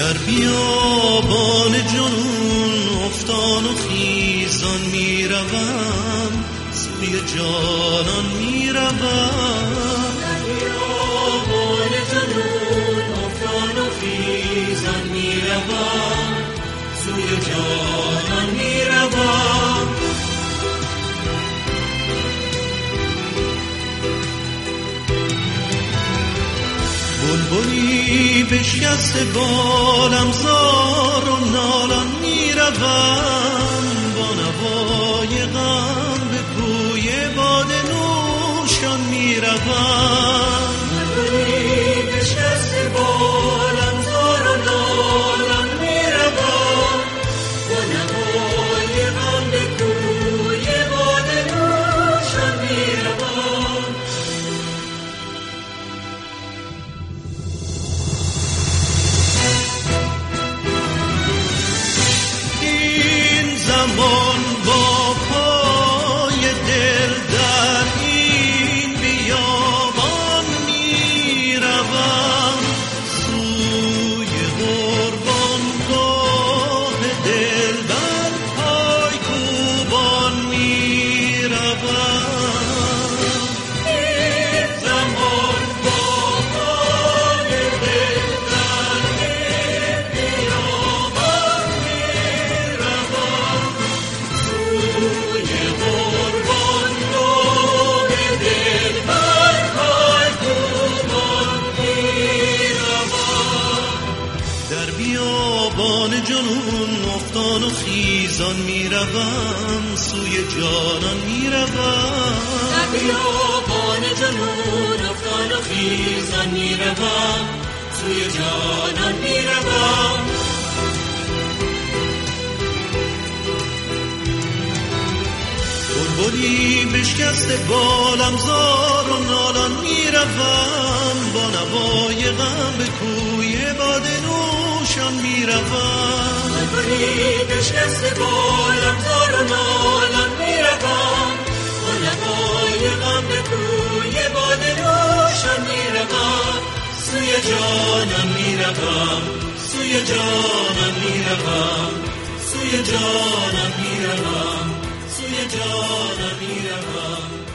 در بیابان جنون افتان و خیزان میروم، سوی جانان میروم. در بیابان جنون افتان و خیزان میروم، سوی جانان میروم. بلبلی بشکسته بالم زار و نالان میروم، با نوای غم به کوی باده نوشان میروم. بلبلی بشکسته بالم زار و نالان میروم، با نوای غم به کوی باده نوشان میروم. زمان با پای دل در این بیابان میروم، سوی قربانگاه دل بر پای کوبان میروم. این زمان با پای دل در این بیابان میروم، سوی قربانگاه دل بر پای کوبان میروم. در بیابان جنون افتان و خیزان میروم، سوی جانان میروم. در بیابان جنون افتان و خیزان میروم، سوی جانان میروم. بلبلی بشکسته بالم زار و نالان میروم، با نوای غم به کوی باده نوشان میروم. بلبلی بشکسته بالم زار و نالان میروم، با نوای غم به کوی باده نوشان میروم. سوی جانان میروم، سوی جانان میروم، سوی جانان میروم، سوی جانان میروم.